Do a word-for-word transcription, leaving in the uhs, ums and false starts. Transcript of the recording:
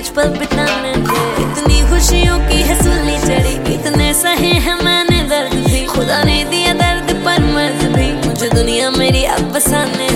कुछ पल बिताने दे। इतनी खुशियों की है सूली चढ़ी, इतने सहे हैं मैंने दर्द भी, खुदा ने दिया दर्द पर मर्द भी, मुझे दुनिया मेरी अब बसाने